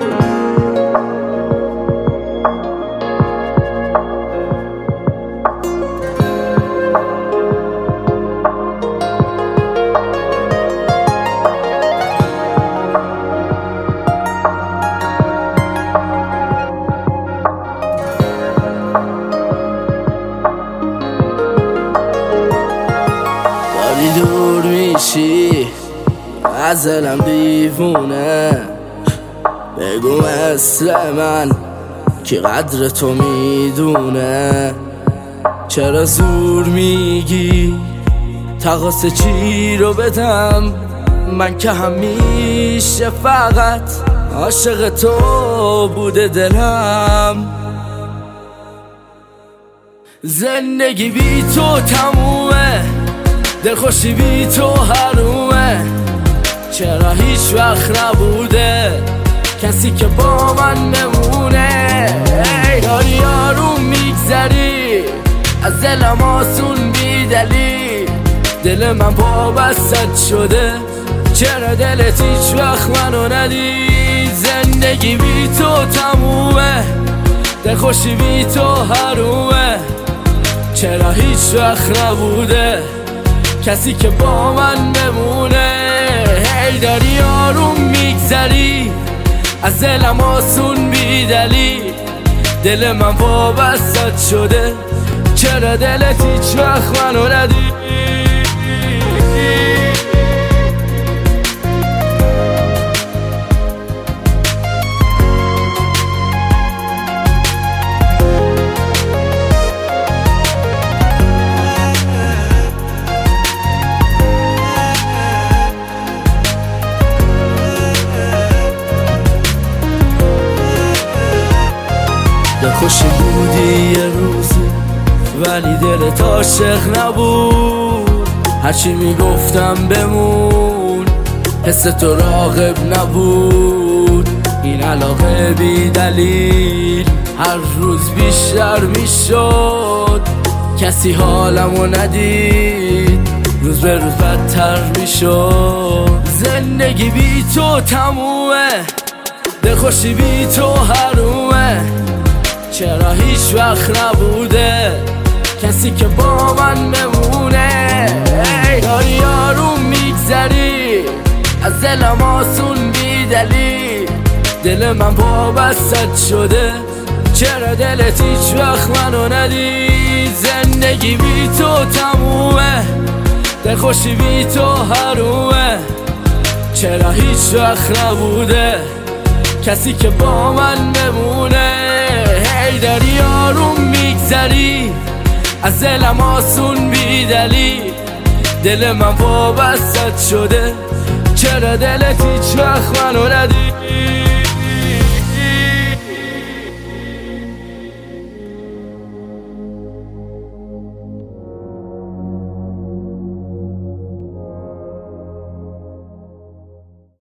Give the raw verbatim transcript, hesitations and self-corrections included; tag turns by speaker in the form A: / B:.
A: دور میشی از دلم دیوونه، بگو مثل من که قدر تو میدونه. چرا زور میگی تقاس چی رو بدم؟ من که همیشه فقط عاشق تو بوده دلم. زندگی بی تو تمومه، دلخوشی بی تو حرومه. چرا هیچ وقت نبوده کسی که با من نمونه؟ ای داری آروم میگذری از دلم آسون بی دلیل، دل من وابستت شده. چرا دلت هیچ وقت منو ندید؟ زندگی بی تو تمومه، دلخوشی بی تو حرومه. چرا هیچ وقت نبوده کسی که با من بمونه؟ هی داری آروم میگذری از دلم آسون بی دلیل، دل من وابستت شده. چرا دلت هیچ وقت منو ندید؟ خوشی بودی یه روزی ولی دلت عاشق نبود. هرچی میگفتم بمون، حس تو راغب نبود. این علاقه بی دلیل هر روز بیشتر میشد، کسی حالمو ندید، روز به روز بدتر میشد. زندگی بی تو تمومه، دلخوشی بی تو حرومه. چرا هیچ وقت نبوده کسی که با من بمونه؟ ای داری آروم میگذری از دلم آسون بی دلیل، دل من وابستت شده. چرا دلت هیچ وقت منو ندید؟ زندگی بی تو تمومه، دلخوشی بی تو حرومه. چرا هیچ وقت نبوده کسی که با من بمونه؟ هی داری آروم میگذری از دلم آسون بی دلیل، دل من وابستت شده. چرا دلت هیچ وقت منو ندید؟